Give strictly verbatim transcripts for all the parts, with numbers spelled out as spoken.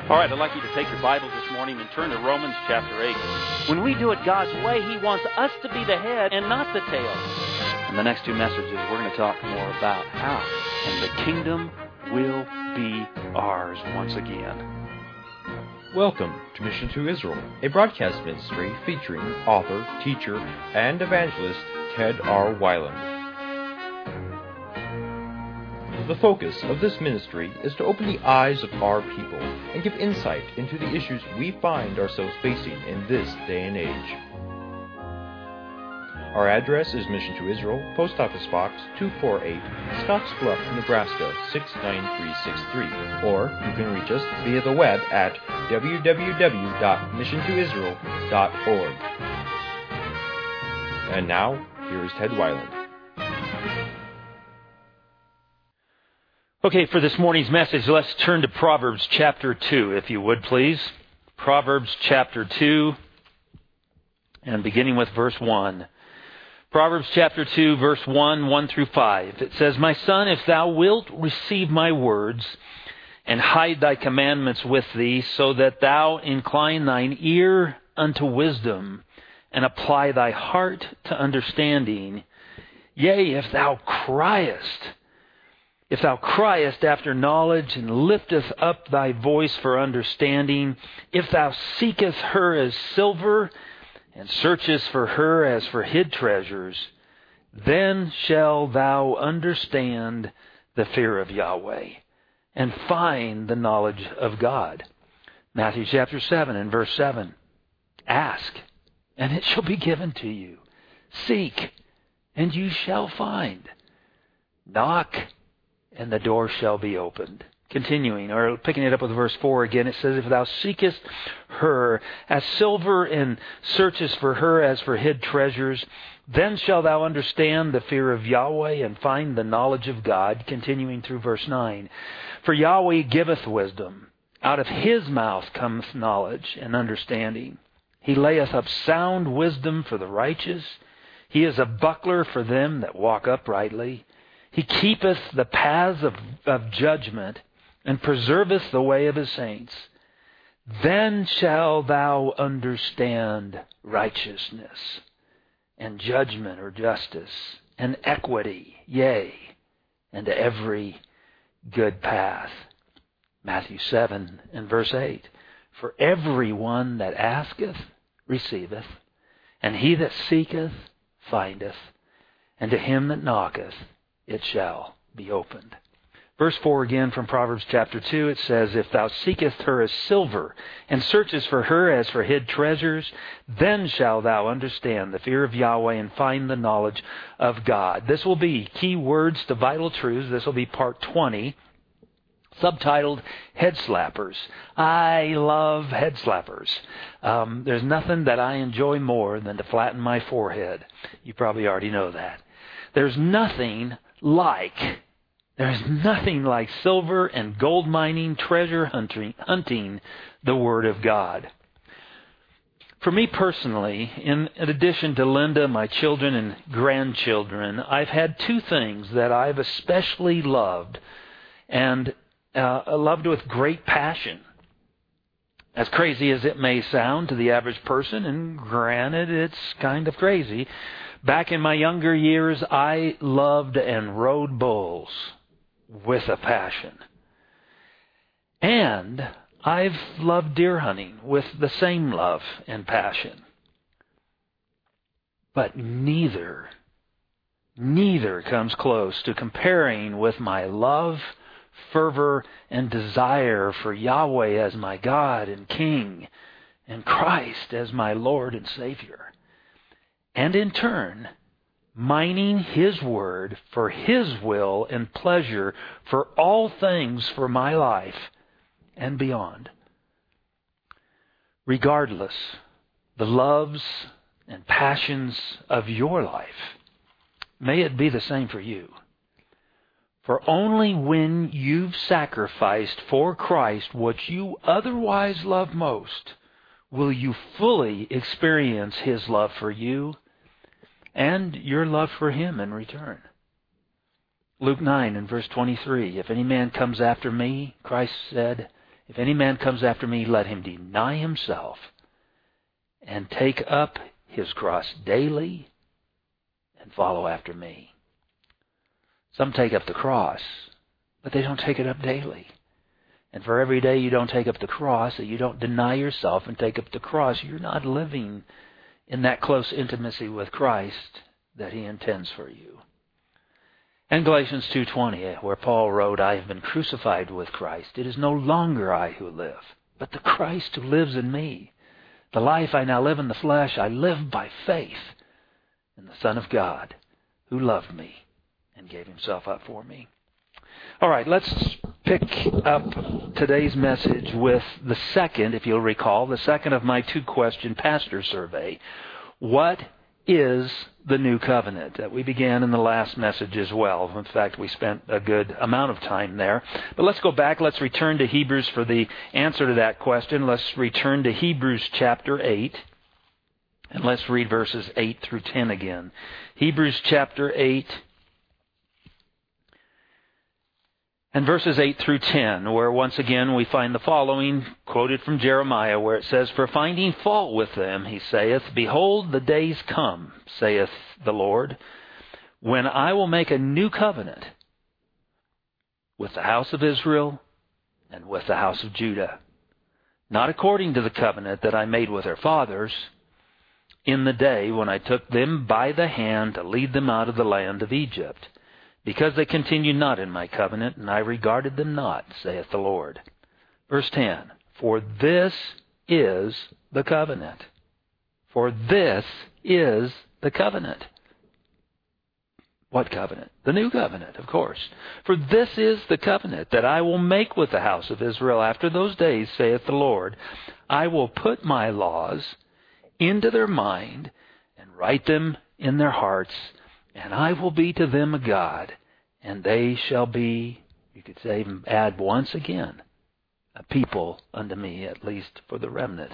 All right, I'd like you to take your Bibles this morning and turn to Romans chapter eight. When we do it God's way, He wants us to be the head and not the tail. In the next two messages, we're going to talk more about how, and the kingdom will be ours once again. Welcome to Mission to Israel, a broadcast ministry featuring author, teacher, and evangelist Ted R. Weiland. The focus of this ministry is to open the eyes of our people and give insight into the issues we find ourselves facing in this day and age. Our address is Mission to Israel, Post Office Box two forty-eight, Scottsbluff, Nebraska six nine three six three, or you can reach us via the web at w w w dot mission to israel dot org. And now, here is Ted Weiland. Okay, for this morning's message, let's turn to Proverbs chapter two, if you would, please. Proverbs chapter two, and beginning with verse one. Proverbs chapter two, verse one, one through five. It says, "My son, if thou wilt receive my words, and hide thy commandments with thee, so that thou incline thine ear unto wisdom, and apply thy heart to understanding, yea, if thou criest, If thou criest after knowledge, and lifteth up thy voice for understanding, if thou seekest her as silver, and searchest for her as for hid treasures, then shall thou understand the fear of Yahweh, and find the knowledge of God." Matthew chapter seven and verse seven. "Ask, and it shall be given to you. Seek, and you shall find. Knock, and the door shall be opened." Continuing, or picking it up with verse four again, it says, "If thou seekest her as silver, and searchest for her as for hid treasures, then shalt thou understand the fear of Yahweh, and find the knowledge of God." Continuing through verse nine, "For Yahweh giveth wisdom. Out of His mouth cometh knowledge and understanding. He layeth up sound wisdom for the righteous. He is a buckler for them that walk uprightly. He keepeth the paths of, of judgment, and preserveth the way of His saints. Then shall thou understand righteousness, and judgment or justice, and equity, yea, and every good path." Matthew seven and verse eight. "For every one that asketh receiveth, and he that seeketh findeth, and to him that knocketh it shall be opened." Verse four again from Proverbs chapter two, it says, "If thou seekest her as silver, and searchest for her as for hid treasures, then shall thou understand the fear of Yahweh, and find the knowledge of God." This will be key words to vital truths. This will be part twenty, subtitled Head Slappers. I love head slappers. Um, there's nothing that I enjoy more than to flatten my forehead. You probably already know that. There's nothing like, there's nothing like silver and gold mining, treasure hunting, hunting the Word of God. For me personally, in addition to Linda, my children, and grandchildren, I've had two things that I've especially loved, and uh, loved with great passion. As crazy as it may sound to the average person, and granted, it's kind of crazy, back in my younger years, I loved and rode bulls with a passion. And I've loved deer hunting with the same love and passion. But neither, neither comes close to comparing with my love, fervor, and desire for Yahweh as my God and King, and Christ as my Lord and Savior. And in turn, mining His Word for His will and pleasure for all things for my life and beyond. Regardless, the loves and passions of your life, may it be the same for you. For only when you've sacrificed for Christ what you otherwise love most, will you fully experience His love for you and your love for Him in return. Luke nine and verse twenty-three, "If any man comes after me," Christ said, If any man comes after me, let him deny himself and take up his cross daily and follow after me. Some take up the cross, but they don't take it up daily. And for every day you don't take up the cross, that you don't deny yourself and take up the cross, you're not living in that close intimacy with Christ that He intends for you. And Galatians two twenty, where Paul wrote, I have been crucified with Christ. It is no longer I who live, but the Christ who lives in me. The life I now live in the flesh, I live by faith in the Son of God, who loved me and gave Himself up for me. All right, let's pick up today's message with the second, if you'll recall, the second of my two-question pastor survey. What is the new covenant? That we began in the last message as well. In fact, we spent a good amount of time there. But let's go back. Let's return to Hebrews for the answer to that question. Let's return to Hebrews chapter eight. And let's read verses eight through ten again. Hebrews chapter eight. And verses eight through ten, where once again we find the following, quoted from Jeremiah, where it says, For finding fault with them, he saith, Behold, the days come, saith the Lord, when I will make a new covenant with the house of Israel and with the house of Judah, not according to the covenant that I made with their fathers, in the day when I took them by the hand to lead them out of the land of Egypt, because they continued not in my covenant, and I regarded them not, saith the Lord. Verse ten, For this is the covenant. For this is the covenant. What covenant? The new covenant, of course. For this is the covenant that I will make with the house of Israel after those days, saith the Lord. I will put my laws into their mind and write them in their hearts, and I will be to them a God, and they shall be, you could say, add once again, a people unto me, at least for the remnant.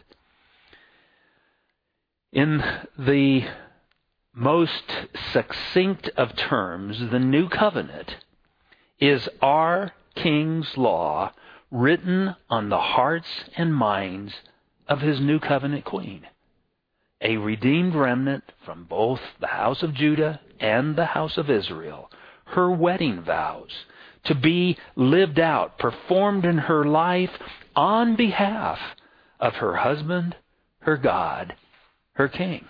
In the most succinct of terms, the new covenant is our King's law written on the hearts and minds of His new covenant queen. A redeemed remnant from both the house of Judah and the house of Israel. Her wedding vows to be lived out, performed in her life on behalf of her husband, her God, her King.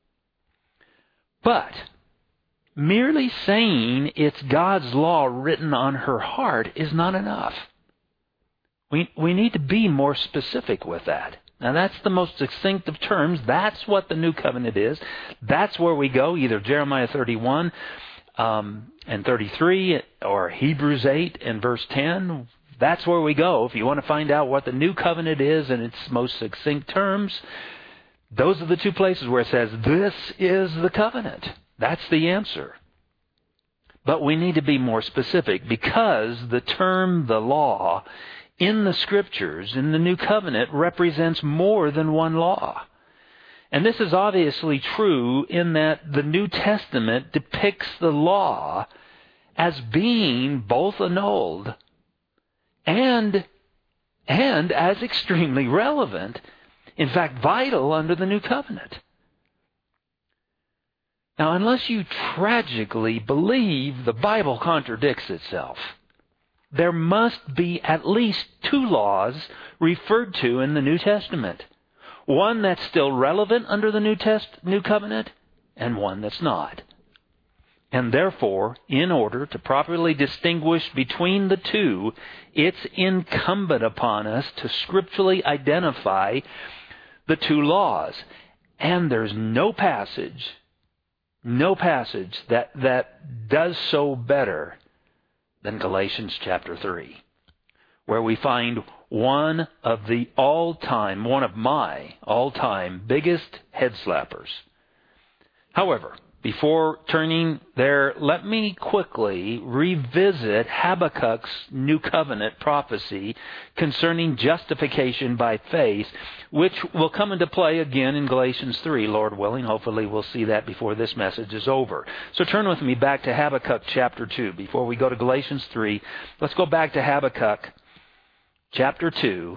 But merely saying it's God's law written on her heart is not enough. We, we need to be more specific with that. Now, that's the most succinct of terms. That's what the new covenant is. That's where we go, either Jeremiah thirty-one um, and thirty-three or Hebrews eight and verse ten. That's where we go. If you want to find out what the new covenant is in its most succinct terms, those are the two places where it says, this is the covenant. That's the answer. But we need to be more specific, because the term, the law, in the Scriptures, in the New Covenant, represents more than one law. And this is obviously true in that the New Testament depicts the law as being both annulled and, and as extremely relevant, in fact vital, under the New Covenant. Now, unless you tragically believe the Bible contradicts itself, there must be at least two laws referred to in the New Testament. One that's still relevant under the New Test, New Covenant, and one that's not. And therefore, in order to properly distinguish between the two, it's incumbent upon us to scripturally identify the two laws. And there's no passage, no passage that, that does so better than Galatians chapter three, where we find one of the all-time, one of my all-time biggest head slappers. However, before turning there, let me quickly revisit Habakkuk's New Covenant prophecy concerning justification by faith, which will come into play again in Galatians three, Lord willing. Hopefully we'll see that before this message is over. So turn with me back to Habakkuk chapter two. Before we go to Galatians three, let's go back to Habakkuk chapter two.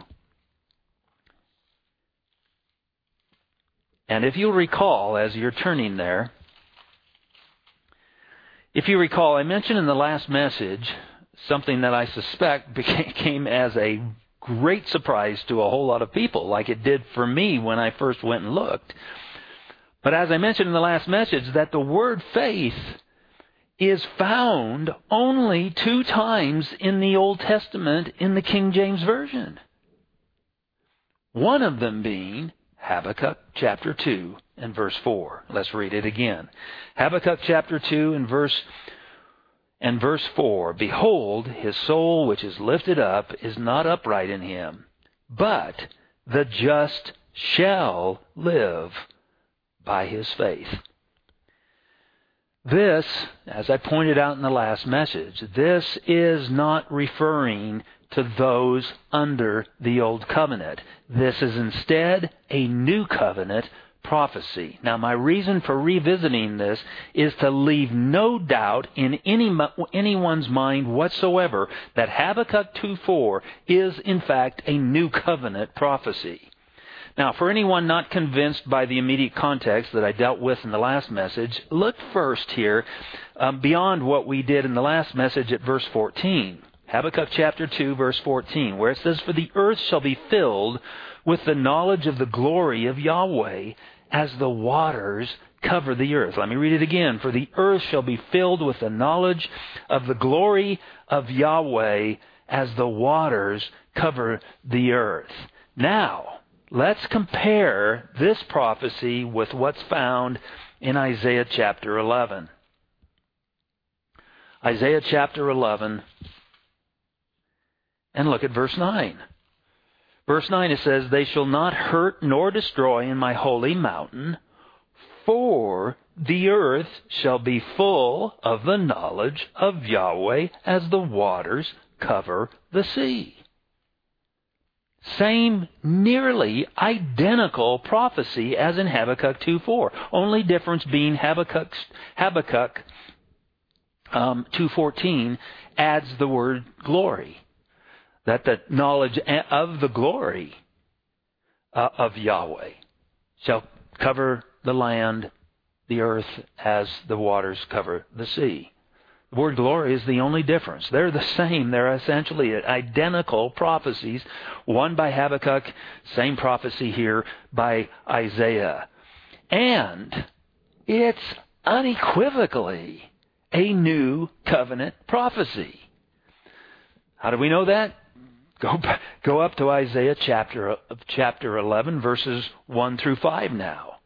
And if you'll recall, as you're turning there, if you recall, I mentioned in the last message something that I suspect became as a great surprise to a whole lot of people, like it did for me when I first went and looked. But as I mentioned in the last message, that the word faith is found only two times in the Old Testament in the King James Version. One of them being Habakkuk chapter two and verse four. Let's read it again. Habakkuk chapter two and verse and verse four. Behold, his soul which is lifted up is not upright in him, but the just shall live by his faith. This, as I pointed out in the last message, this is not referring to those under the Old Covenant. This is instead a New Covenant prophecy. Now, my reason for revisiting this is to leave no doubt in any anyone's mind whatsoever that Habakkuk two four is, in fact, a New Covenant prophecy. Now, for anyone not convinced by the immediate context that I dealt with in the last message, look first here um, beyond what we did in the last message at verse fourteen. Habakkuk chapter two, verse fourteen, where it says, For the earth shall be filled with the knowledge of the glory of Yahweh as the waters cover the earth. Let me read it again. For the earth shall be filled with the knowledge of the glory of Yahweh as the waters cover the earth. Now, let's compare this prophecy with what's found in Isaiah chapter eleven. Isaiah chapter eleven, and look at verse nine. Verse nine, it says, They shall not hurt nor destroy in my holy mountain, for the earth shall be full of the knowledge of Yahweh as the waters cover the sea. Same, nearly identical prophecy as in Habakkuk two four. Only difference being Habakkuk, Habakkuk um, two fourteen adds the word glory. That the knowledge of the glory uh, of Yahweh shall cover the land, the earth, as the waters cover the sea. The word glory is the only difference. They're the same. They're essentially identical prophecies. One by Habakkuk, same prophecy here by Isaiah. And it's unequivocally a new covenant prophecy. How do we know that? Go back, go up to Isaiah chapter chapter eleven, verses one through five now.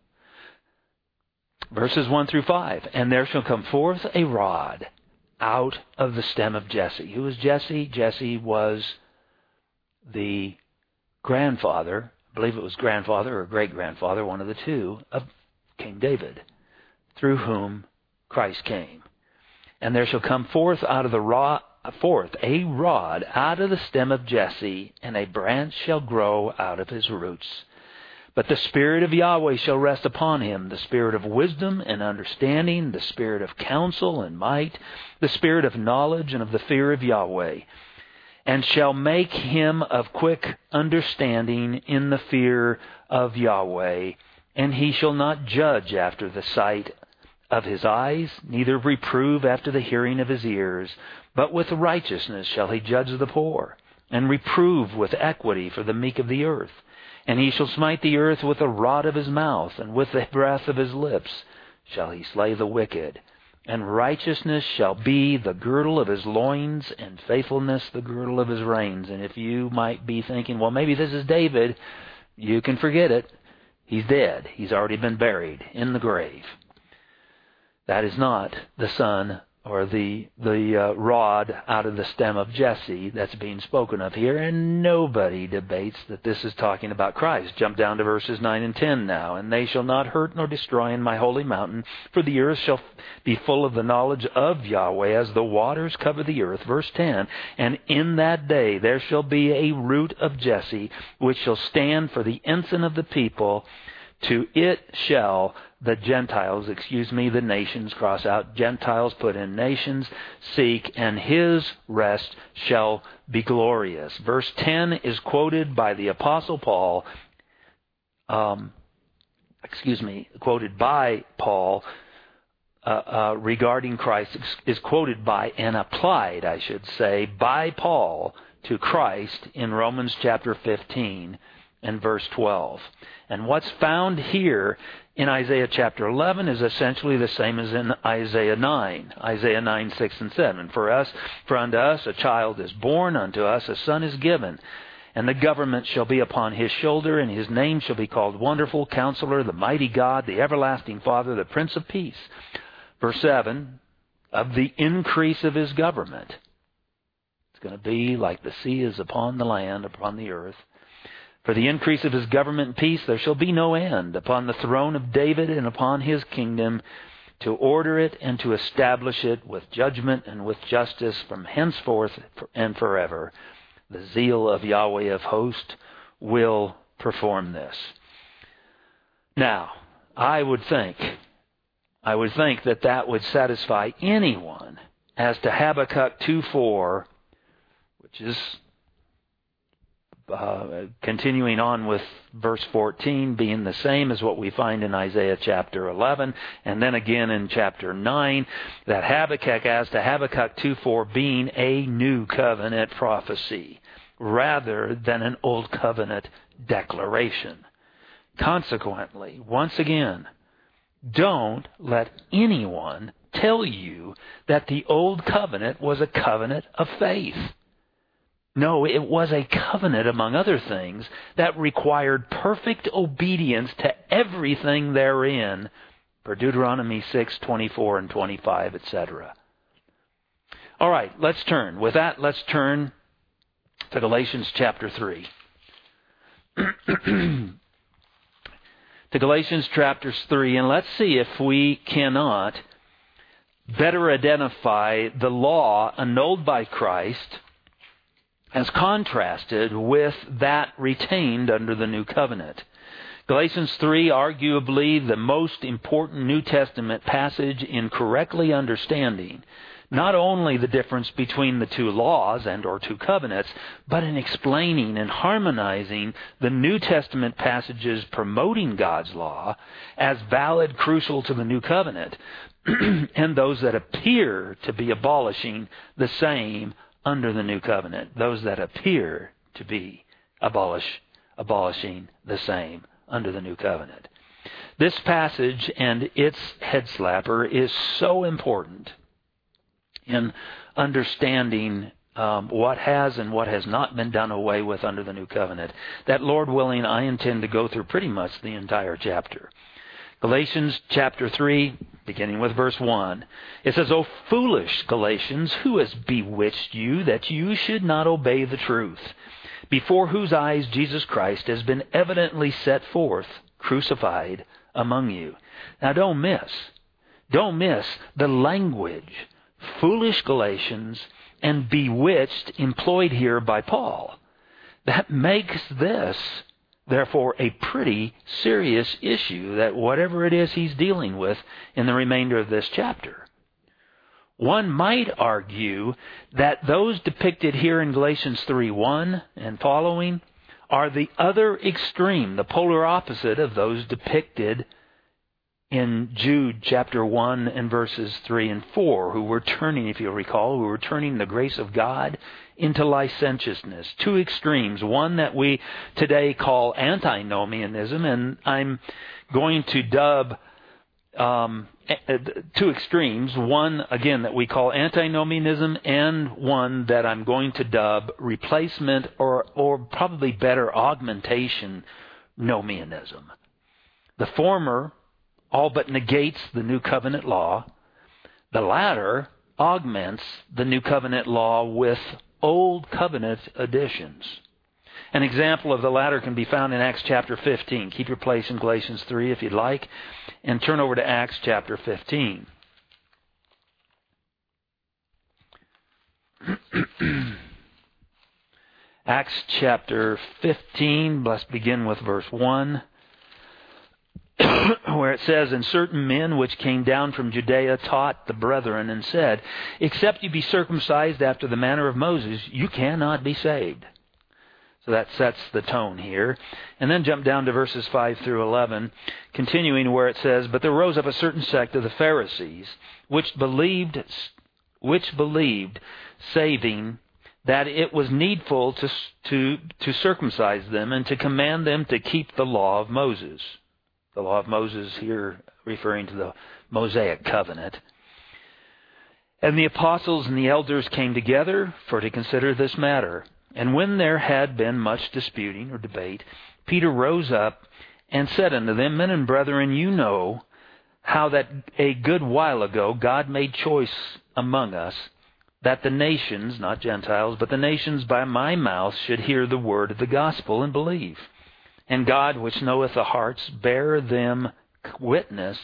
Verses one through five. And there shall come forth a rod out of the stem of Jesse. Who was Jesse? Jesse was the grandfather, I believe it was grandfather or great-grandfather, one of the two, of King David, through whom Christ came. And there shall come forth out of the rod, forth a rod out of the stem of Jesse, and a branch shall grow out of his roots. But the Spirit of Yahweh shall rest upon him, the Spirit of wisdom and understanding, the Spirit of counsel and might, the Spirit of knowledge and of the fear of Yahweh, and shall make him of quick understanding in the fear of Yahweh. And he shall not judge after the sight of his eyes, neither reprove after the hearing of his ears, but with righteousness shall he judge the poor, and reprove with equity for the meek of the earth. And he shall smite the earth with the rod of his mouth, and with the breath of his lips shall he slay the wicked. And righteousness shall be the girdle of his loins, and faithfulness the girdle of his reins. And if you might be thinking, well, maybe this is David, you can forget it. He's dead. He's already been buried in the grave. That is not the son or the the uh, rod out of the stem of Jesse that's being spoken of here, and nobody debates that this is talking about Christ. Jump down to verses nine and ten now. And they shall not hurt nor destroy in my holy mountain, for the earth shall be full of the knowledge of Yahweh as the waters cover the earth. Verse ten, and in that day there shall be a root of Jesse, which shall stand for the ensign of the people. To it shall the Gentiles, excuse me, the nations, cross out Gentiles, put in nations, seek, and his rest shall be glorious. Verse ten is quoted by the Apostle Paul, um, excuse me, quoted by Paul uh, uh, regarding Christ, is quoted by and applied, I should say, by Paul to Christ in Romans chapter fifteen and verse twelve. And what's found here in Isaiah chapter eleven is essentially the same as in Isaiah nine. Isaiah nine, six, and seven. For us, for unto us a child is born, unto us a son is given, and the government shall be upon his shoulder, and his name shall be called Wonderful, Counselor, the Mighty God, the Everlasting Father, the Prince of Peace. Verse seven, of the increase of his government. It's going to be like the sea is upon the land, upon the earth. For the increase of his government and peace there shall be no end upon the throne of David and upon his kingdom, to order it and to establish it with judgment and with justice from henceforth and forever. The zeal of Yahweh of hosts will perform this. Now, I would think, I would think that that would satisfy anyone as to Habakkuk two four, which is Uh, continuing on with verse fourteen, being the same as what we find in Isaiah chapter eleven, and then again in chapter nine, that Habakkuk, as to Habakkuk two four, being a new covenant prophecy rather than an old covenant declaration. Consequently, once again, don't let anyone tell you that the old covenant was a covenant of faith. No, it was a covenant, among other things, that required perfect obedience to everything therein, per Deuteronomy six, twenty-four and twenty-five, et cetera. All right, let's turn. With that, let's turn to Galatians chapter three. To Galatians chapter three, and let's see if we cannot better identify the law annulled by Christ as contrasted with that retained under the New Covenant. Galatians three, arguably the most important New Testament passage in correctly understanding not only the difference between the two laws and or two covenants, but in explaining and harmonizing the New Testament passages promoting God's law as valid, crucial to the New Covenant, and those that appear to be abolishing the same under the New Covenant, those that appear to be abolish, abolishing the same under the New Covenant. This passage and its head slapper is so important in understanding um, what has and what has not been done away with under the New Covenant, that, Lord willing, I intend to go through pretty much the entire chapter. Galatians chapter three, beginning with verse one. It says, O foolish Galatians, who has bewitched you that you should not obey the truth, before whose eyes Jesus Christ has been evidently set forth, crucified among you. Now don't miss, don't miss the language, foolish Galatians and bewitched, employed here by Paul. That makes this, therefore, a pretty serious issue, that whatever it is he's dealing with in the remainder of this chapter. One might argue that those depicted here in Galatians three one and following are the other extreme, the polar opposite of those depicted in Jude chapter one and verses three and four, who were turning, if you'll recall, who were turning the grace of God into licentiousness. Two extremes, one that we today call antinomianism, and I'm going to dub um, two extremes, one, again, that we call antinomianism, and one that I'm going to dub replacement, or, or probably better, augmentation nomianism. The former all but negates the New Covenant law. The latter augments the New Covenant law with Old Covenant additions. An example of the latter can be found in Acts chapter fifteen. Keep your place in Galatians three if you'd like, and turn over to Acts chapter fifteen. Acts chapter fifteen, let's begin with verse one. where it says, "And certain men which came down from Judea taught the brethren and said, Except you be circumcised after the manner of Moses, you cannot be saved." So that sets the tone here. And then jump down to verses five through eleven, continuing where it says, "But there rose up a certain sect of the Pharisees, which believed, which believed, saving, that it was needful to, to, to circumcise them and to command them to keep the law of Moses." The law of Moses here referring to the Mosaic covenant. "And the apostles and the elders came together for to consider this matter. And when there had been much disputing or debate, Peter rose up and said unto them, Men and brethren, you know how that a good while ago God made choice among us, that the nations, not Gentiles, but the nations by my mouth should hear the word of the gospel and believe. And God, which knoweth the hearts, bear them witness,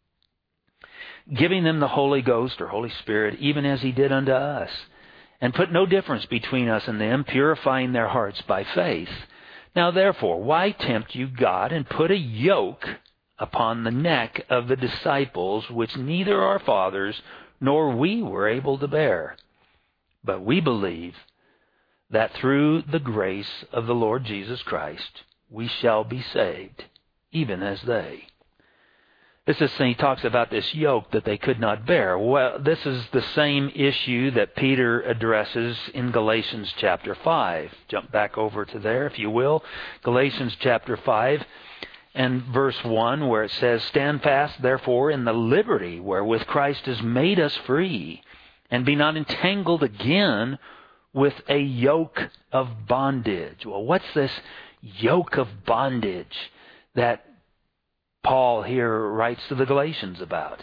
giving them the Holy Ghost or Holy Spirit, even as he did unto us, and put no difference between us and them, purifying their hearts by faith. Now therefore, why tempt you God, and put a yoke upon the neck of the disciples, which neither our fathers nor we were able to bear? But we believe that through the grace of the Lord Jesus Christ we shall be saved, even as they." This is, he talks about this yoke that they could not bear. Well, this is the same issue that Peter addresses in Galatians chapter five. Jump back over to there, if you will. Galatians chapter five and verse one, where it says, "Stand fast, therefore, in the liberty wherewith Christ has made us free, and be not entangled again with a yoke of bondage." Well, what's this yoke of bondage that Paul here writes to the Galatians about?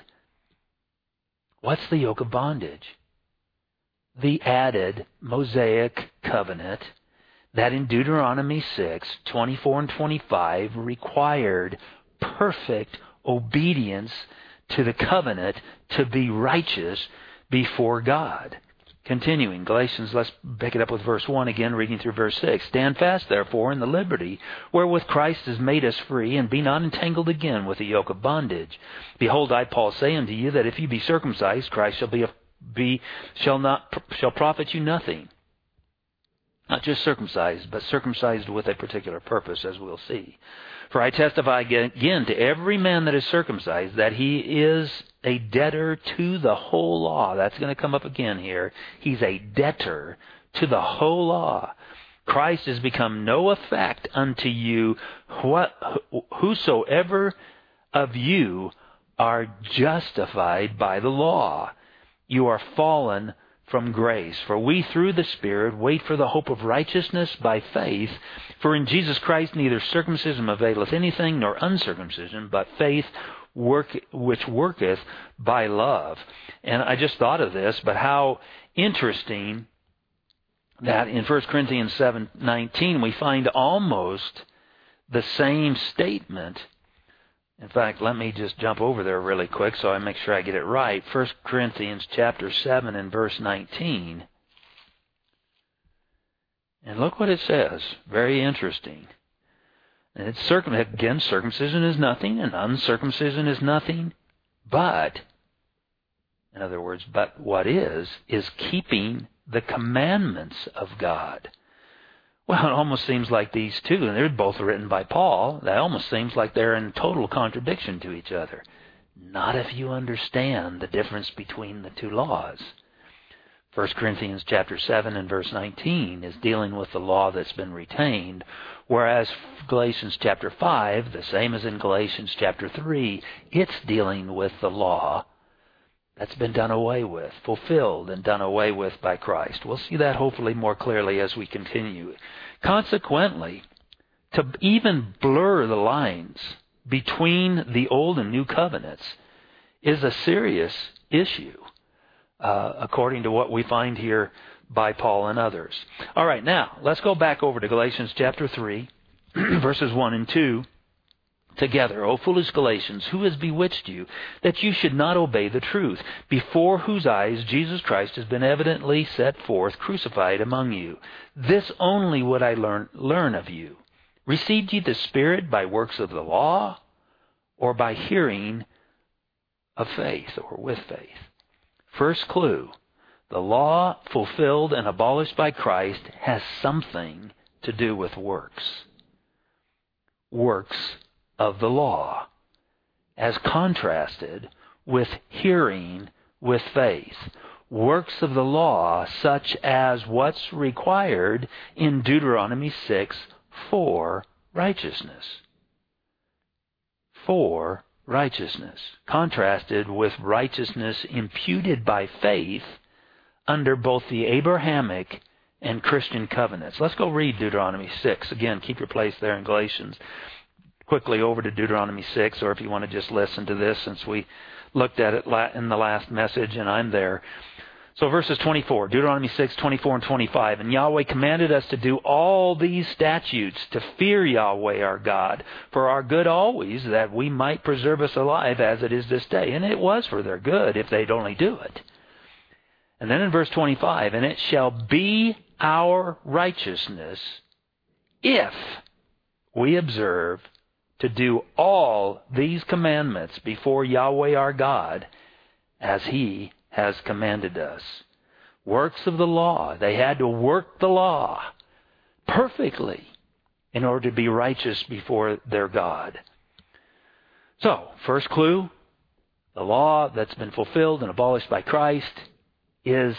What's the yoke of bondage? The added Mosaic covenant that in Deuteronomy six, twenty-four and twenty-five required perfect obedience to the covenant to be righteous before God. Continuing, Galatians, let's pick it up with verse one again, reading through verse six. "Stand fast, therefore, in the liberty wherewith Christ has made us free, and be not entangled again with the yoke of bondage. Behold, I, Paul, say unto you that if you be circumcised, Christ shall be, a, be shall not shall profit you nothing." Not just circumcised, but circumcised with a particular purpose, as we'll see. "For I testify again to every man that is circumcised, that he is a debtor to the whole law." That's going to come up again here. He's a debtor to the whole law. "Christ is become no effect unto you, what, whosoever of you are justified by the law. You are fallen from grace. For we through the Spirit wait for the hope of righteousness by faith. For in Jesus Christ neither circumcision availeth anything, nor uncircumcision, but faith work which worketh by love." And I just thought of this, but how interesting that in First Corinthians seven nineteen we find almost the same statement. In fact, let me just jump over there really quick so I make sure I get it right. First Corinthians chapter seven and verse nineteen. And look what it says. Very interesting. And it's circum- again, circumcision is nothing, and uncircumcision is nothing. But, in other words, but what is, is keeping the commandments of God. Well, it almost seems like these two, and they're both written by Paul, that almost seems like they're in total contradiction to each other. Not if you understand the difference between the two laws. First Corinthians chapter seven and verse nineteen is dealing with the law that's been retained, whereas Galatians chapter five, the same as in Galatians chapter three, it's dealing with the law that's been done away with, fulfilled and done away with by Christ. We'll see that hopefully more clearly as we continue. Consequently, to even blur the lines between the old and new covenants is a serious issue, uh, according to what we find here by Paul and others. All right, now, let's go back over to Galatians chapter three, verses one and two. Together, O foolish Galatians, who has bewitched you, that you should not obey the truth, before whose eyes Jesus Christ has been evidently set forth, crucified among you? This only would I learn, learn of you. Received ye the Spirit by works of the law, or by hearing of faith or with faith. First clue, the law fulfilled and abolished by Christ has something to do with works. Works of the law, as contrasted with hearing with faith. Works of the law such as what's required in Deuteronomy six for righteousness. For righteousness, contrasted with righteousness imputed by faith under both the Abrahamic and Christian covenants. Let's go read Deuteronomy six. Again, keep your place there in Galatians. Quickly over to Deuteronomy six, or if you want to just listen to this since we looked at it in the last message and I'm there. So verses twenty-four, Deuteronomy six, twenty-four and twenty-five. And Yahweh commanded us to do all these statutes, to fear Yahweh our God, for our good always, that we might preserve us alive as it is this day. And it was for their good if they'd only do it. And then in verse twenty-five, and it shall be our righteousness if we observe to do all these commandments before Yahweh our God as He has commanded us. Works of the law. They had to work the law perfectly in order to be righteous before their God. So, first clue, the law that's been fulfilled and abolished by Christ is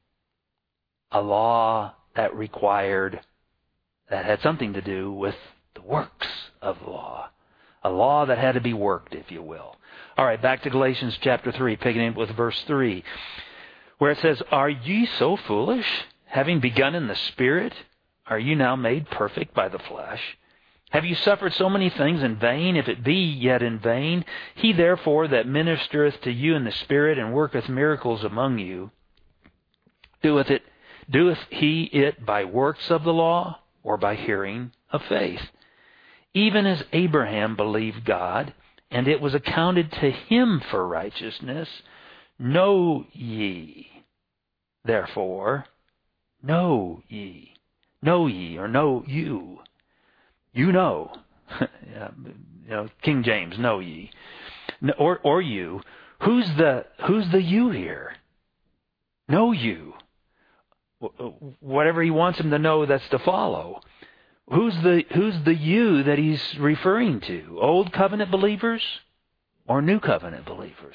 a law that required, that had something to do with the works of the law. A law that had to be worked, if you will. All right, back to Galatians chapter three, picking up with verse three, where it says, Are ye so foolish, having begun in the Spirit? Are you now made perfect by the flesh? Have you suffered so many things in vain, if it be yet in vain? He therefore that ministereth to you in the Spirit and worketh miracles among you, doeth it, doeth he it by works of the law, or by hearing of faith? Even as Abraham believed God, and it was accounted to him for righteousness. Know ye, therefore, know ye, know ye, or know you. You know, you know, King James, know ye, or or you. Who's the who's the you here? Know you. Whatever he wants him to know, that's to follow. Who's the who's the you that he's referring to? Old covenant believers or new covenant believers?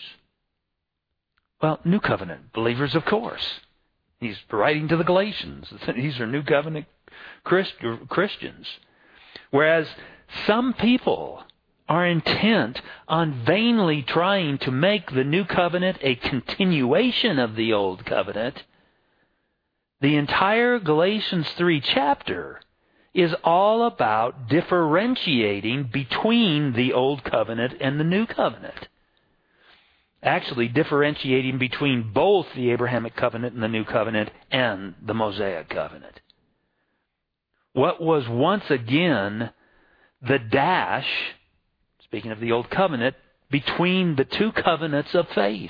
Well, new covenant believers, of course. He's writing to the Galatians. These are new covenant Christ, Christians. Whereas some people are intent on vainly trying to make the new covenant a continuation of the old covenant. The entire Galatians three chapter is all about differentiating between the Old Covenant and the New Covenant. Actually, differentiating between both the Abrahamic Covenant and the New Covenant and the Mosaic Covenant. What was once again the dash, speaking of the Old Covenant, between the two covenants of faith.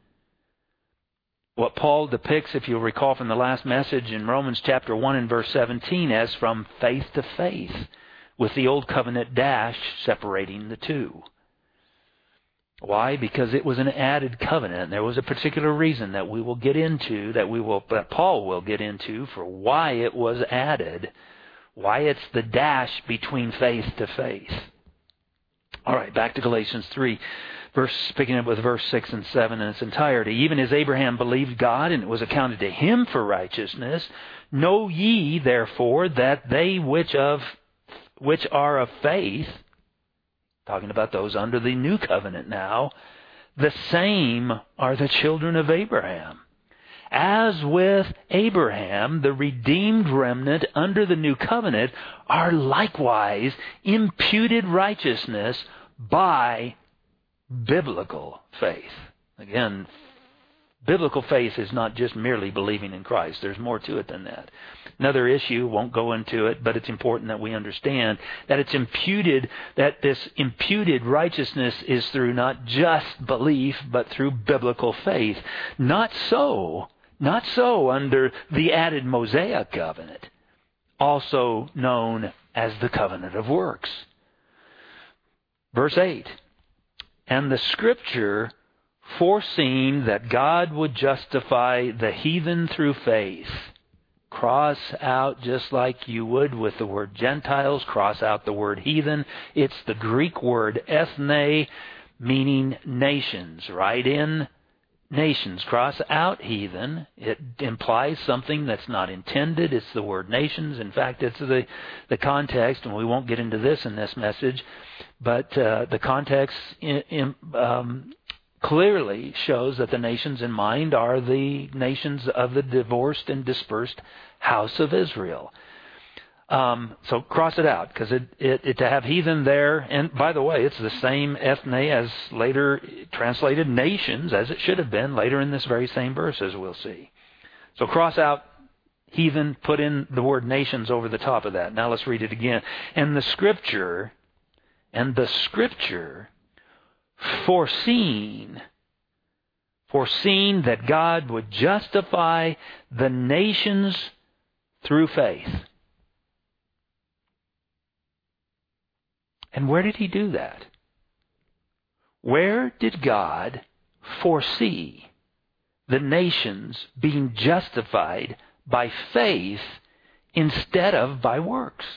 What Paul depicts, if you'll recall from the last message in Romans chapter one and verse seventeen, as from faith to faith, with the old covenant dash separating the two. Why? Because it was an added covenant. There was a particular reason that we will get into, that we will, that Paul will get into for why it was added, why it's the dash between faith to faith. All right, back to Galatians three. Verse, picking up with verse six and seven in its entirety. Even as Abraham believed God, and it was accounted to him for righteousness, know ye therefore that they which of which are of faith, talking about those under the new covenant now, the same are the children of Abraham. As with Abraham, the redeemed remnant under the new covenant are likewise imputed righteousness by biblical faith. Again, biblical faith is not just merely believing in Christ. There's more to it than that. Another issue, won't go into it, but it's important that we understand that it's imputed, that this imputed righteousness is through not just belief, but through biblical faith. Not so, not so under the added Mosaic covenant, also known as the covenant of works. Verse eight. and the Scripture foreseeing that God would justify the heathen through faith. Cross out, just like you would with the word Gentiles, cross out the word heathen. It's the Greek word ethne, meaning nations. Write in nations. Cross out heathen. It implies something that's not intended. It's the word nations. In fact, it's the, the context, and we won't get into this in this message, but uh, the context in, in, um, clearly shows that the nations in mind are the nations of the divorced and dispersed house of Israel. Um, so cross it out, because it, it, it to have heathen there, and by the way, it's the same ethne as later translated nations, as it should have been later in this very same verse, as we'll see. So cross out heathen, put in the word nations over the top of that. Now let's read it again. And the Scripture, and the Scripture foreseen, foreseen that God would justify the nations through faith. And where did He do that? Where did God foresee the nations being justified by faith instead of by works?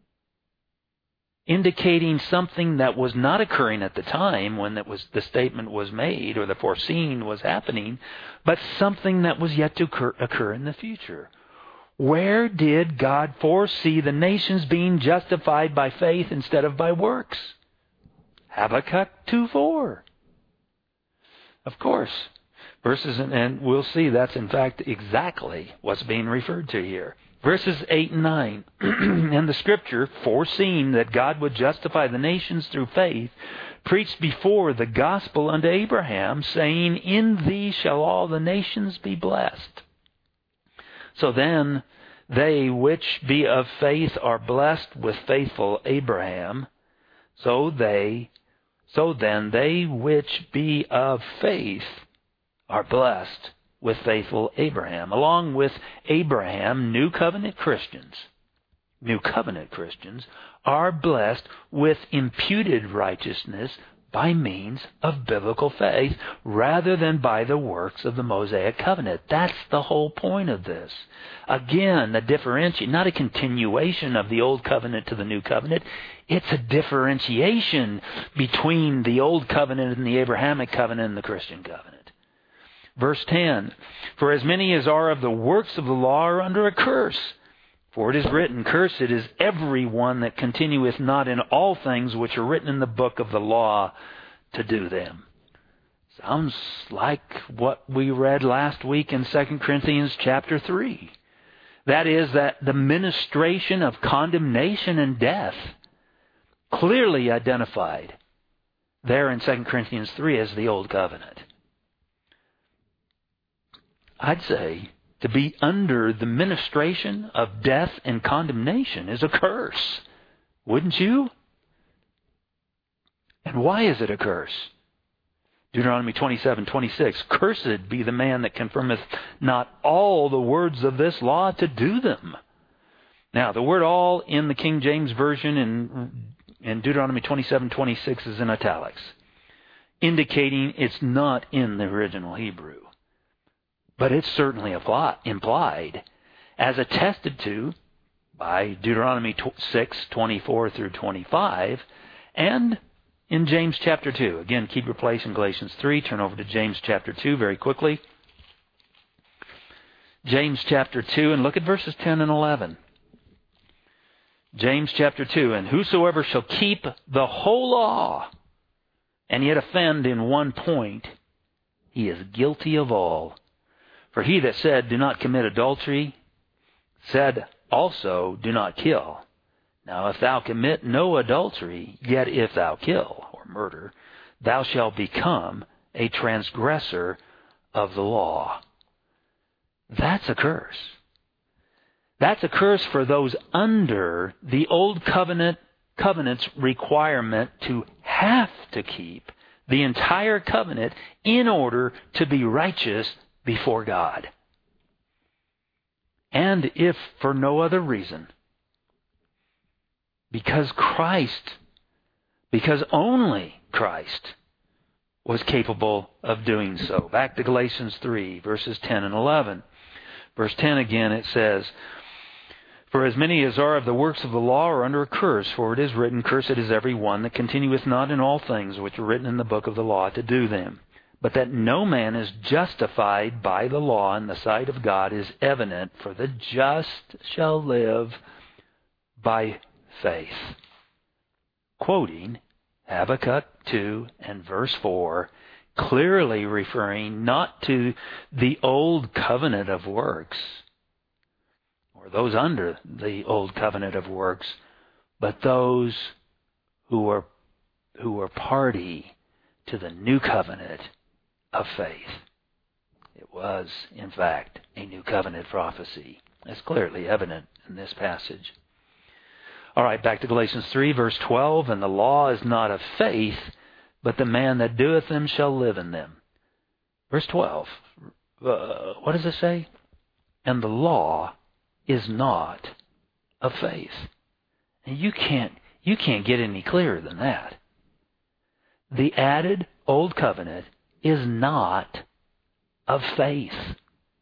Indicating something that was not occurring at the time when it was, the statement was made or the foreseen was happening, but something that was yet to occur, occur in the future. Where did God foresee the nations being justified by faith instead of by works? Habakkuk two four. Of course. Verses, and we'll see that's in fact exactly what's being referred to here. Verses eight and nine. And the Scripture, foreseeing that God would justify the nations through faith, preached before the gospel unto Abraham, saying, In thee shall all the nations be blessed. So then, they which be of faith are blessed with faithful Abraham. So they, so then they which be of faith are blessed with faithful Abraham. Along with Abraham, New Covenant Christians, New Covenant Christians are blessed with imputed righteousness by means of biblical faith rather than by the works of the Mosaic covenant. That's the whole point of this. Again, a differentiation, not a continuation of the old covenant to the new covenant. It's a differentiation between the old covenant and the Abrahamic covenant and the Christian covenant. Verse ten, For as many as are of the works of the law are under a curse. For it is written, Cursed is every one that continueth not in all things which are written in the book of the law to do them. Sounds like what we read last week in Second Corinthians chapter three. That is, that the ministration of condemnation and death, clearly identified there in Second Corinthians three as the Old Covenant. I'd say to be under the ministration of death and condemnation is a curse. Wouldn't you? And why is it a curse? Deuteronomy twenty-seven twenty-six, Cursed be the man that confirmeth not all the words of this law to do them. Now, the word all in the King James Version in, in Deuteronomy twenty-seven twenty-six is in italics, indicating it's not in the original Hebrew. But it's certainly implied, as attested to by Deuteronomy six twenty-four through twenty-five, and in James chapter two. Again, keep your place in Galatians three. Turn over to James chapter two very quickly. James chapter two, and look at verses ten and eleven. James chapter two, And whosoever shall keep the whole law, and yet offend in one point, he is guilty of all. For he that said, Do not commit adultery, said also, Do not kill. Now if thou commit no adultery, yet if thou kill, or murder, thou shalt become a transgressor of the law. That's a curse. That's a curse for those under the old covenant covenant's requirement to have to keep the entire covenant in order to be righteous before God. And if for no other reason, because Christ, because only Christ was capable of doing so. Back to Galatians three, verses ten and eleven. Verse ten again, it says, "For as many as are of the works of the law are under a curse, for it is written, Cursed is every one that continueth not in all things which are written in the book of the law to do them. But that no man is justified by the law in the sight of God is evident, for the just shall live by faith." Quoting Habakkuk two and verse four, clearly referring not to the old covenant of works, or those under the old covenant of works, but those who were who were party to the new covenant of faith. It was, in fact, a new covenant prophecy. That's clearly evident in this passage. All right, back to Galatians three, verse twelve. "And the law is not of faith, but the man that doeth them shall live in them." Verse twelve. Uh, what does it say? "And the law is not of faith." And you can't you can't get any clearer than that. The added old covenant is not of faith.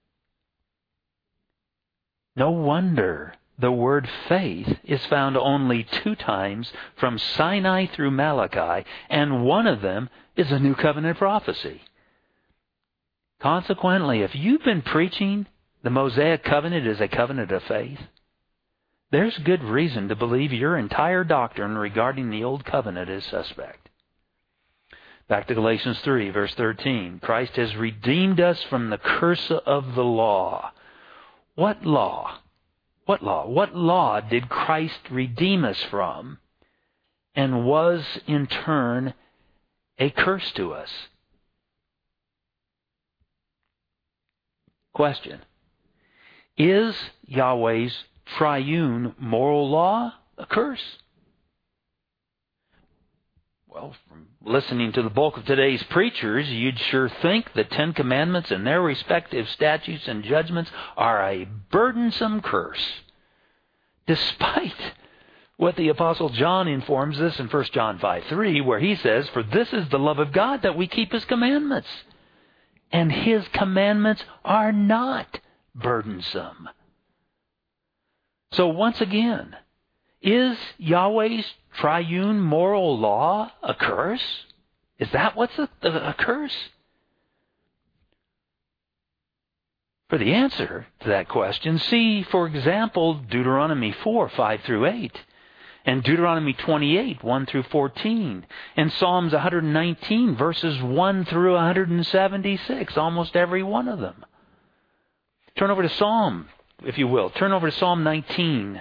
No wonder the word faith is found only two times from Sinai through Malachi, and one of them is a new covenant prophecy. Consequently, if you've been preaching the Mosaic covenant is a covenant of faith, there's good reason to believe your entire doctrine regarding the old covenant is suspect. Back to Galatians three, verse thirteen. "Christ has redeemed us from the curse of the law." What law? What law? What law did Christ redeem us from and was in turn a curse to us? Question. Is Yahweh's triune moral law a curse? Well, from listening to the bulk of today's preachers, you'd sure think the Ten Commandments and their respective statutes and judgments are a burdensome curse, despite what the Apostle John informs us in First John five three, where he says, "For this is the love of God, that we keep His commandments. And His commandments are not burdensome." So once again, is Yahweh's triune moral law a curse? Is that what's a, a curse? For the answer to that question, see, for example, Deuteronomy four, five through eight, and Deuteronomy twenty-eight, one through fourteen, and Psalms one hundred nineteen, verses one through one hundred seventy-six, almost every one of them. Turn over to Psalm, if you will. Turn over to Psalm nineteen.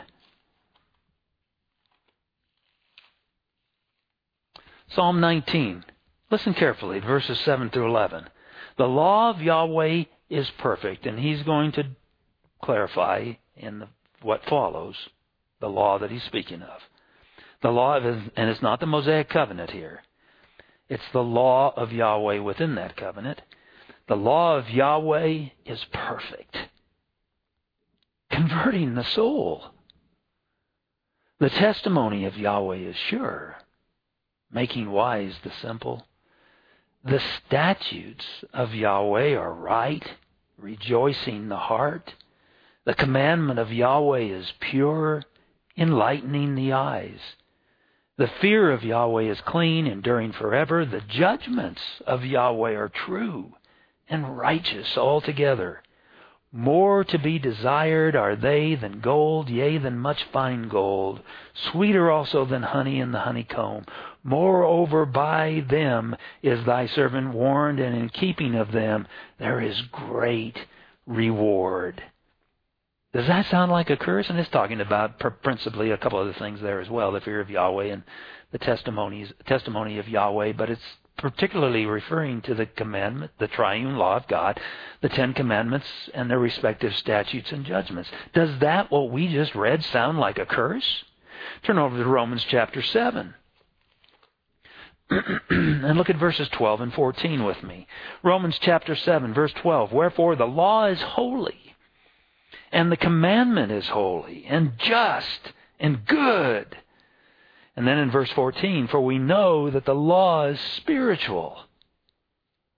Psalm nineteen. Listen carefully, verses seven through eleven. "The law of Yahweh is perfect," and he's going to clarify in the, what follows the law that he's speaking of. The law of, and it's not the Mosaic covenant here. It's the law of Yahweh within that covenant. "The law of Yahweh is perfect, converting the soul. The testimony of Yahweh is sure, making wise the simple. The statutes of Yahweh are right, rejoicing the heart. The commandment of Yahweh is pure, enlightening the eyes. The fear of Yahweh is clean, enduring forever. The judgments of Yahweh are true and righteous altogether. More to be desired are they than gold, yea, than much fine gold. Sweeter also than honey in the honeycomb. Moreover, by them is thy servant warned, and in keeping of them there is great reward." Does that sound like a curse? And it's talking about principally a couple other things there as well, the fear of Yahweh and the testimonies, testimony of Yahweh, but it's particularly referring to the commandment, the triune law of God, the Ten Commandments and their respective statutes and judgments. Does that, what we just read, sound like a curse? Turn over to Romans chapter seven. And look at verses twelve and fourteen with me. Romans chapter seven, verse twelve. "Wherefore the law is holy, and the commandment is holy, and just, and good." And then in verse fourteen, "For we know that the law is spiritual,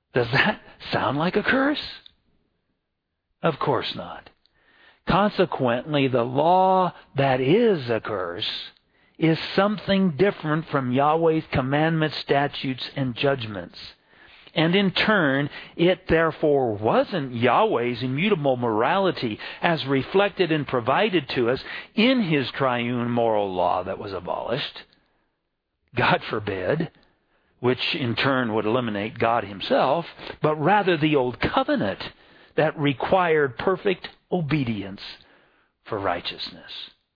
Does that sound like a curse? Of course not. Consequently, the law that is a curse is something different from Yahweh's commandments, statutes, and judgments. And in turn, it therefore wasn't Yahweh's immutable morality as reflected and provided to us in His triune moral law that was abolished. God forbid, which in turn would eliminate God Himself, but rather the old covenant that required perfect obedience for righteousness.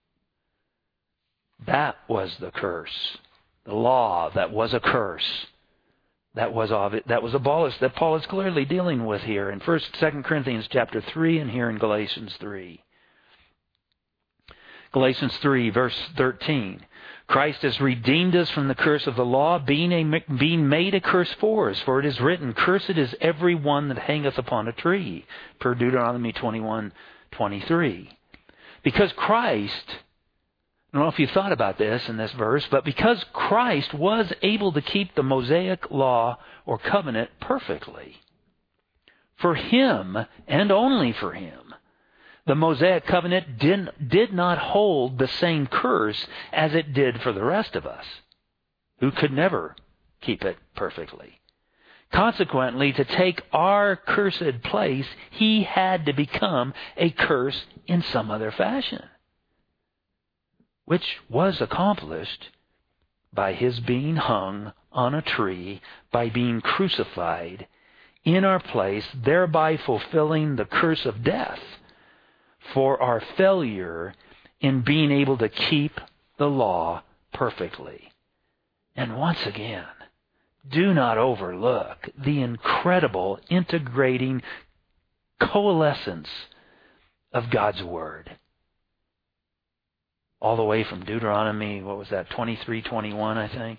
That was the curse. The law that was a curse. That was of it, that was abolished, that Paul is clearly dealing with here in First, Second Corinthians chapter three and here in Galatians three. Galatians three, verse thirteen. Christ has redeemed us from the curse of the law, being, a, being made a curse for us. For it is written, "Cursed is every one that hangeth upon a tree," per Deuteronomy twenty-one twenty-three. Because Christ, I don't know if you thought about this in this verse, but because Christ was able to keep the Mosaic law or covenant perfectly, for Him and only for Him, the Mosaic covenant did, did not hold the same curse as it did for the rest of us, who could never keep it perfectly. Consequently, to take our cursed place, He had to become a curse in some other fashion, which was accomplished by His being hung on a tree, by being crucified in our place, thereby fulfilling the curse of death for our failure in being able to keep the law perfectly. And once again, do not overlook the incredible integrating coalescence of God's Word. All the way from Deuteronomy, what was that, twenty-three twenty-one, I think?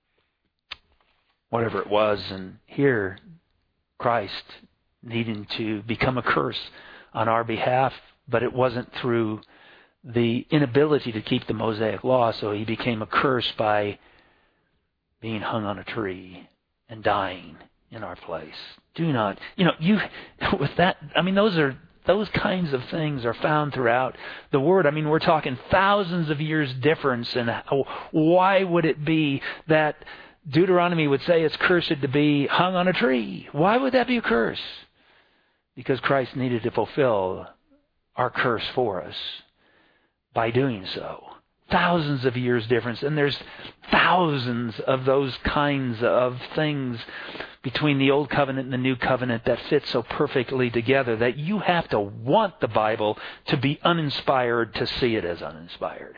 Whatever it was. And here, Christ needing to become a curse on our behalf, but it wasn't through the inability to keep the Mosaic law, so He became a curse by being hung on a tree and dying in our place. Do not, you know, you, with that, I mean, those are, Those kinds of things are found throughout the Word. I mean, we're talking thousands of years difference. And why would it be that Deuteronomy would say it's cursed to be hung on a tree? Why would that be a curse? Because Christ needed to fulfill our curse for us by doing so. Thousands of years difference. And there's thousands of those kinds of things between the Old Covenant and the New Covenant that fit so perfectly together that you have to want the Bible to be uninspired to see it as uninspired.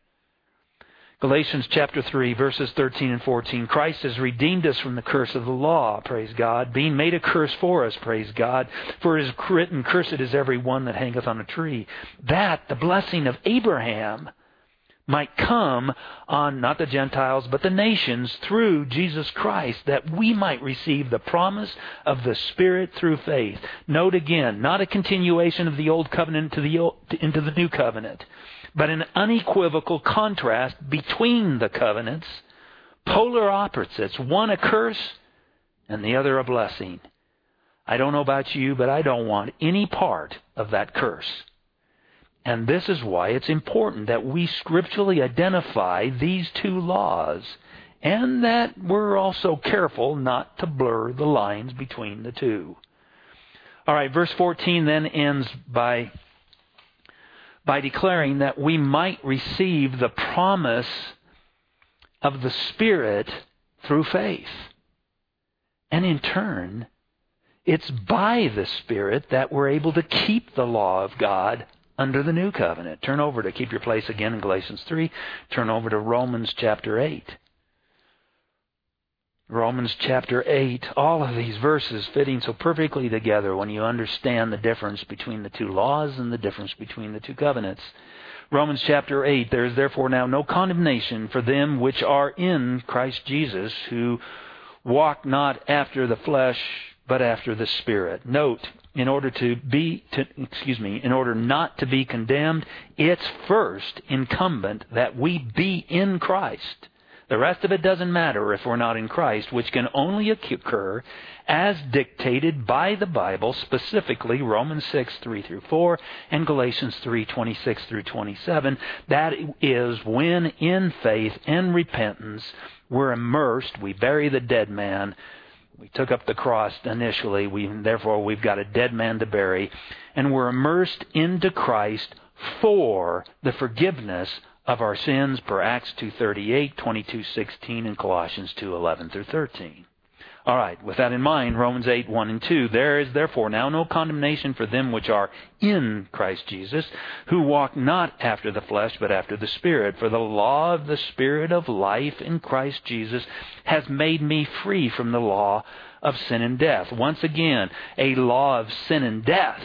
Galatians chapter three, verses thirteen and fourteen. Christ has redeemed us from the curse of the law, praise God, being made a curse for us, praise God. For it is written, "Cursed is every one that hangeth on a tree," that the blessing of Abraham might come on not the Gentiles but the nations through Jesus Christ, that we might receive the promise of the Spirit through faith. Note again, not a continuation of the Old Covenant to the old, into the New Covenant, but an unequivocal contrast between the covenants, polar opposites, one a curse and the other a blessing. I don't know about you, but I don't want any part of that curse. And this is why it's important that we scripturally identify these two laws, and that we're also careful not to blur the lines between the two. All right, verse fourteen then ends by, by declaring that we might receive the promise of the Spirit through faith. And in turn, it's by the Spirit that we're able to keep the law of God under the New Covenant. Turn over to keep your place again in Galatians three. Turn over to Romans chapter eight. Romans chapter eight. All of these verses fitting so perfectly together when you understand the difference between the two laws and the difference between the two covenants. Romans chapter eight. There is therefore now no condemnation for them which are in Christ Jesus, who walk not after the flesh, but after the Spirit. Note, in order to be, to, excuse me, in order not to be condemned, it's first incumbent that we be in Christ. The rest of it doesn't matter if we're not in Christ, which can only occur as dictated by the Bible, specifically Romans six, three through four, and Galatians three, twenty-six through twenty-seven. That is when, in faith and repentance, we're immersed, we bury the dead man. We took up the cross initially, we, therefore we've got a dead man to bury, and we're immersed into Christ for the forgiveness of our sins per Acts two thirty-eight, twenty-two sixteen, and Colossians two eleven through thirteen. All right, with that in mind, Romans eight, one and two, there is therefore now no condemnation for them which are in Christ Jesus, who walk not after the flesh, but after the Spirit. For the law of the Spirit of life in Christ Jesus has made me free from the law of sin and death. Once again, a law of sin and death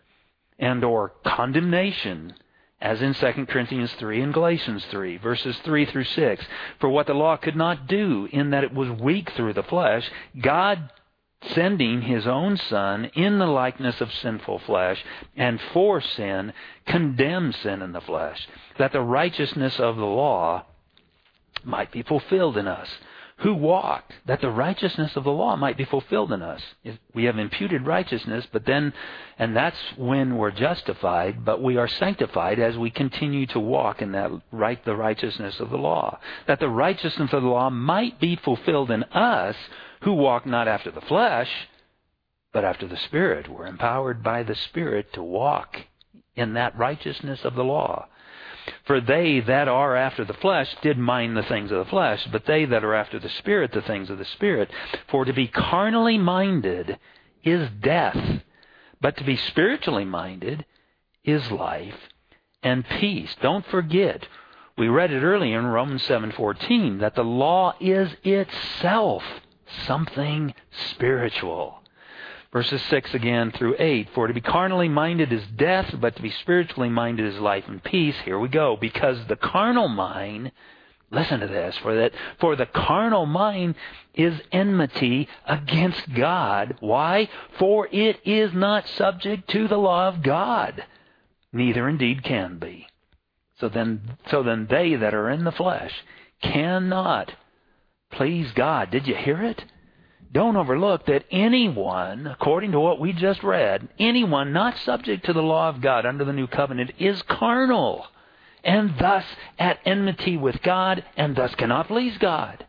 and or condemnation, as in Second Corinthians three and Galatians three, verses three through six. For what the law could not do, in that it was weak through the flesh, God sending His own Son in the likeness of sinful flesh, and for sin, condemned sin in the flesh, that the righteousness of the law might be fulfilled in us, who walk, that the righteousness of the law might be fulfilled in us. We have imputed righteousness, but then, and that's when we're justified, but we are sanctified as we continue to walk in that right, the righteousness of the law. That the righteousness of the law might be fulfilled in us, who walk not after the flesh, but after the Spirit. We're empowered by the Spirit to walk in that righteousness of the law. For they that are after the flesh did mind the things of the flesh, but they that are after the Spirit, the things of the Spirit. For to be carnally minded is death, but to be spiritually minded is life and peace. Don't forget, we read it earlier in Romans seven fourteen, that the law is itself something spiritual. Verses six again through eight. For to be carnally minded is death, but to be spiritually minded is life and peace. Here we go. Because the carnal mind, listen to this, for that for the carnal mind is enmity against God. Why? For it is not subject to the law of God, neither indeed can be. So then so then they that are in the flesh cannot please God. Did you hear it? Don't overlook that anyone, according to what we just read, anyone not subject to the law of God under the new covenant is carnal, and thus at enmity with God, and thus cannot please God.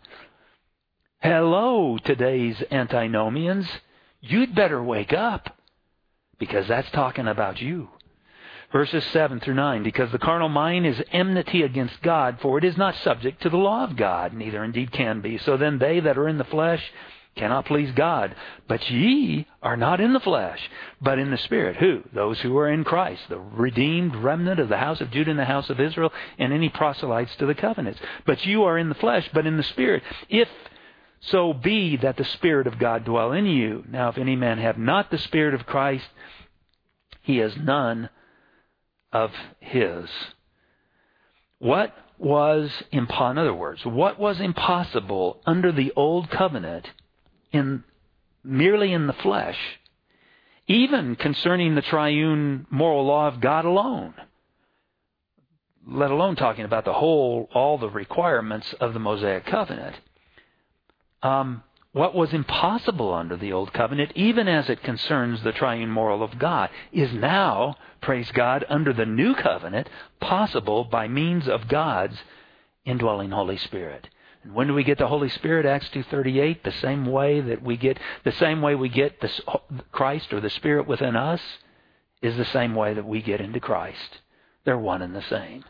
Hello, today's antinomians. You'd better wake up, because that's talking about you. Verses seven through nine, because the carnal mind is enmity against God, for it is not subject to the law of God, neither indeed can be. So then they that are in the flesh cannot please God. But ye are not in the flesh, but in the Spirit. Who? Those who are in Christ, the redeemed remnant of the house of Judah and the house of Israel, and any proselytes to the covenants. But you are in the flesh, but in the Spirit, if so be that the Spirit of God dwell in you. Now if any man have not the Spirit of Christ, he is none of his. What was, in other words, what was impossible under the old covenant in merely in the flesh, even concerning the triune moral law of God alone, let alone talking about the whole, all the requirements of the Mosaic covenant. Um, what was impossible under the old covenant, even as it concerns the triune moral of God, is now, praise God, under the new covenant, possible by means of God's indwelling Holy Spirit. And when do we get the Holy Spirit? Acts two thirty-eight, the same way that we get the same way we get the Christ or the Spirit within us is the same way that we get into Christ. They're one and the same.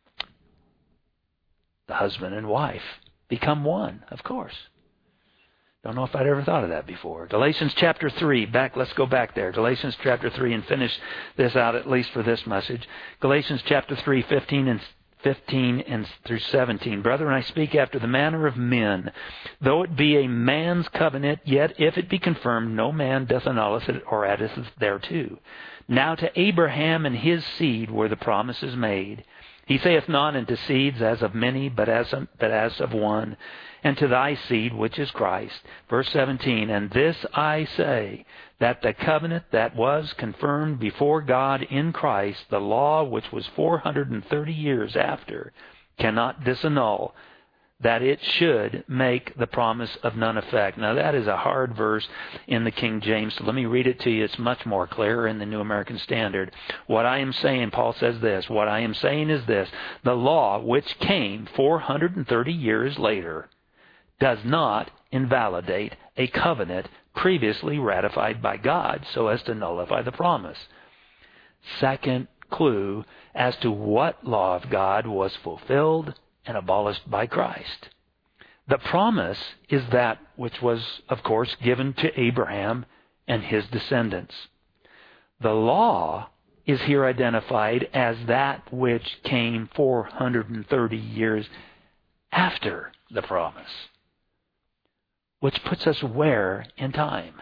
The husband and wife become one, of course. Don't know if I'd ever thought of that before. Galatians chapter three, back, let's go back there. Galatians chapter three and finish this out at least for this message. Galatians chapter three, fifteen and fifteen and through seventeen. Brethren, I speak after the manner of men. Though it be a man's covenant, yet if it be confirmed, no man doth annul it or addeth thereto. Now to Abraham and his seed were the promises made. He saith not unto seeds as of many, but as of, but as of one, and to thy seed, which is Christ. Verse seventeen, and this I say, that the covenant that was confirmed before God in Christ, the law which was four hundred thirty years after, cannot disannul that it should make the promise of none effect. Now that is a hard verse in the King James, so let me read it to you. It's much more clear in the New American Standard. What I am saying, Paul says this, what I am saying is this: the law which came four hundred thirty years later does not invalidate a covenant previously ratified by God so as to nullify the promise. Second clue as to what law of God was fulfilled and abolished by Christ. The promise is that which was, of course, given to Abraham and his descendants. The law is here identified as that which came four hundred thirty years after the promise, which puts us where in time?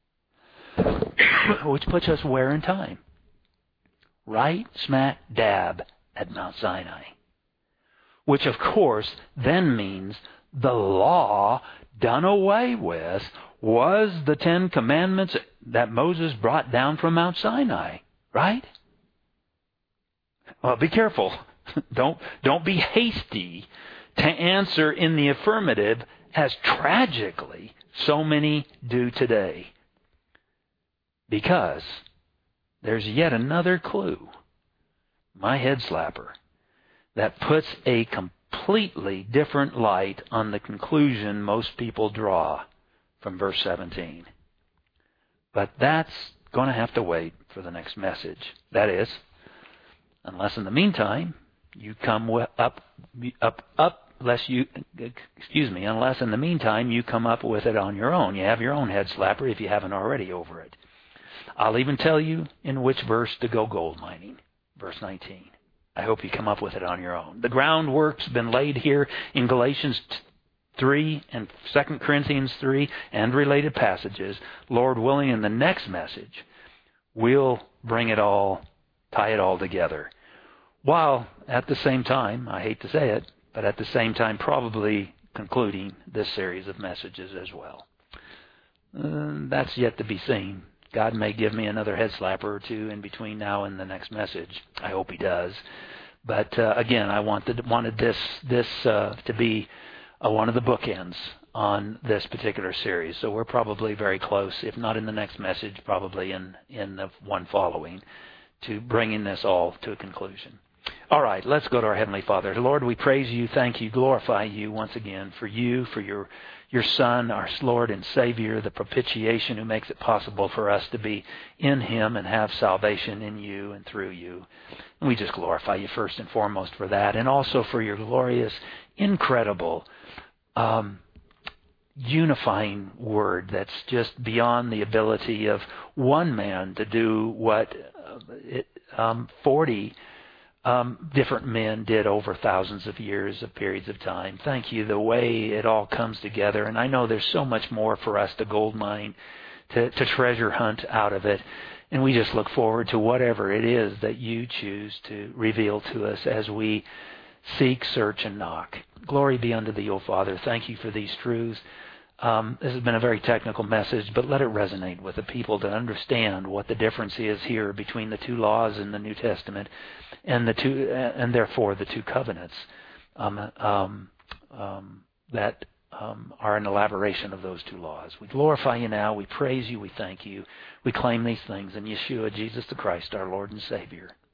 which puts us where in time? Right smack dab at Mount Sinai. Which, of course, then means the law done away with was the Ten Commandments that Moses brought down from Mount Sinai, right? Well, be careful. Don't, don't be hasty to answer in the affirmative, as tragically so many do today. Because there's yet another clue, my head slapper, that puts a completely different light on the conclusion most people draw from verse seventeen. But that's going to have to wait for the next message. That is, unless in the meantime you come up, up, up, unless you, excuse me, unless in the meantime you come up with it on your own. You have your own head slapper if you haven't already over it. I'll even tell you in which verse to go gold mining. Verse nineteen. I hope you come up with it on your own. The groundwork's been laid here in Galatians three and Second Corinthians three and related passages. Lord willing, in the next message, we'll bring it all, tie it all together. While at the same time, I hate to say it, but at the same time probably concluding this series of messages as well. Uh, that's yet to be seen. God may give me another head slapper or two in between now and the next message. I hope He does. But uh, again, I wanted wanted this this uh, to be uh, one of the bookends on this particular series. So we're probably very close, if not in the next message, probably in in the one following, to bringing this all to a conclusion. All right, let's go to our Heavenly Father. Lord, we praise You, thank You, glorify You once again for You, for Your Your Son, our Lord and Savior, the propitiation who makes it possible for us to be in Him and have salvation in You and through You. And we just glorify You first and foremost for that, and also for Your glorious, incredible, um, unifying Word that's just beyond the ability of one man to do what uh, it, um, forty Um, different men did over thousands of years of periods of time. Thank You, the way it all comes together. And I know there's so much more for us to gold mine, to, to treasure hunt out of it. And we just look forward to whatever it is that You choose to reveal to us as we seek, search, and knock. Glory be unto Thee, O Father. Thank You for these truths. Um, this has been a very technical message, but let it resonate with the people to understand what the difference is here between the two laws in the New Testament and the two, and therefore the two covenants um, um, um, that um, are an elaboration of those two laws. We glorify You now. We praise You. We thank You. We claim these things in Yeshua, Jesus the Christ, our Lord and Savior.